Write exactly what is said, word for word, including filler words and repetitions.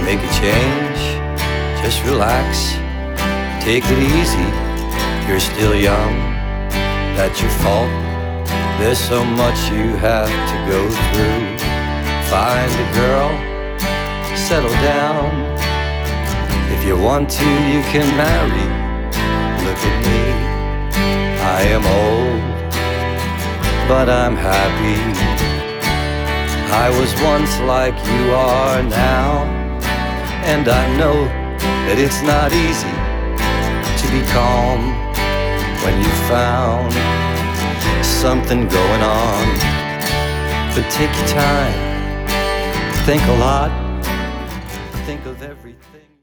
make a change, just relax, take it easy. You're still young, that's your fault. There's so much you have to go through. Find a girl, settle down. If you want to, you can marry. Look at me, I am old, but I'm happy. I was once like you are now, and I know that it's not easy to be calm when you found something going on. But take your time, think a lot, think of everything.